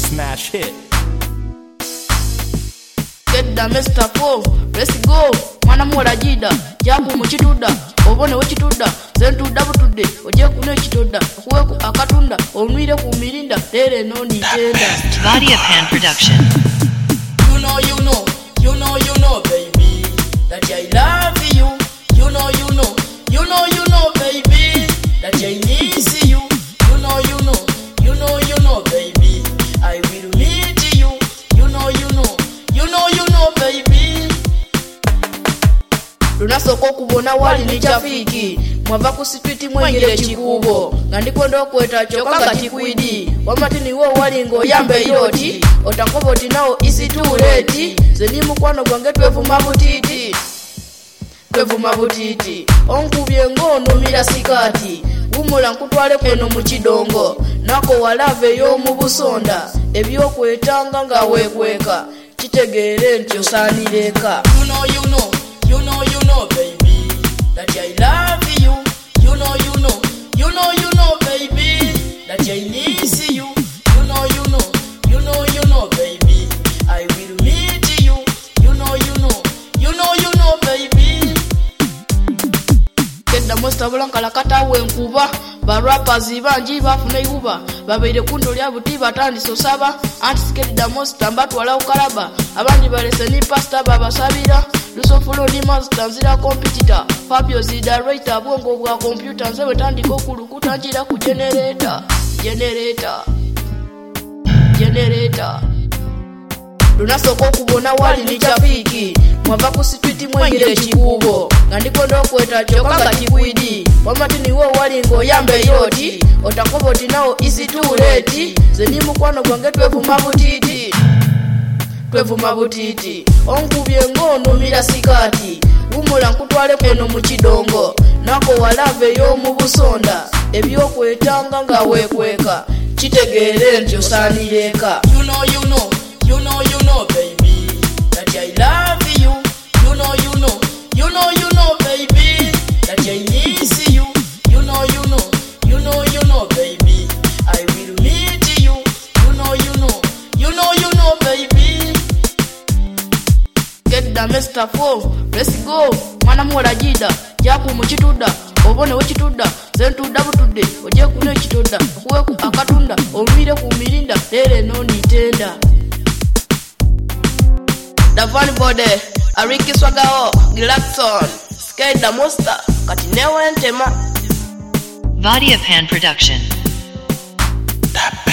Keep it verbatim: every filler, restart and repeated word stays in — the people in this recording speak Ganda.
smash hit. Get the Mister Four, let's go. Mwana mwala jida, jabu mchituda, obone wechituda, zentu dabu tude, oje kune chituda, kuweku akatunda, onwire kumirinda, tere no ni tenda. Vadia Pan Production. You know, you know, you know, you know, baby, that I love you. You know, you know, you know, you know, baby, that I miss you. You know, you know, you know, you know, baby, I will meet you. You know, you know, you know, you know, baby. Lunasoko kubona wali ni chafiki, mwava kusitwiti mwengile chikubo, ngandiko ndo kweta choka ngati kwidi, wamatini wo wali ngo yambe yoti, otakoboti nao isi too late, zenimu kwano gwange twevu mabutiti. Twevu mabutiti, onkubye ngono mira sikati, umula nkutwale kweno muchidongo, nako walave yo mubusonda, ebyo kwetanga nga wekweka, chitegere ntyo sanireka. You know, you know, you know, you know, baby, that I love you. You know, you know, you know, you know, baby, that I miss you. You know, you know, you know, you know, baby, I will meet you. You know, you know, you know, you know, baby. Get the most blanca la kata wenkuba, ba rappers banji bafuna yuba, babeire kundo lya buti batandi so saba, anti get the most tambatu wala ukaraba, abandi balese ni pasta baba sabira. Luso follow ni master nzira competitor, Fabio zida writer bongo bwa computer nzewe tandiko kulukuta njira ku generator, generator, generator. Lunasoko kubona wali ni chafiki, mwava kusitwiti mwengile chikubo, ngandiko ndo kweta choka ngati kwidi, wamatini wo wali ngo yambe yoti, otakoboti nao isi too late, zenimu kwano gwange twevu mabutiti. Twevu mabutiti, onkubye ngono mira sikati, umula nkutwale kweno muchidongo, nako walave yo mubusonda, ebyo kwetanga nga wekweka, chitegere ntyo sanireka. You know, you know, you know, you know, baby, that I love you. You know, you know, you know, you know, baby, that I miss you. You know, you know, you know, you know, baby, I will meet you. You know, you know, you know, you know, baby. Get the Mister Four, let's go. Mwana mwala jida, jabu mchituda, obone wechituda, zentu dabu tude, oje kune chituda, kuweku akatunda, onwire kumirinda, tere no ni tenda. Davani Bode, Ariki Swagao, Gilaxon, Skate the Monster, Katinewa and Tema. Vadia Pan Production. Tap.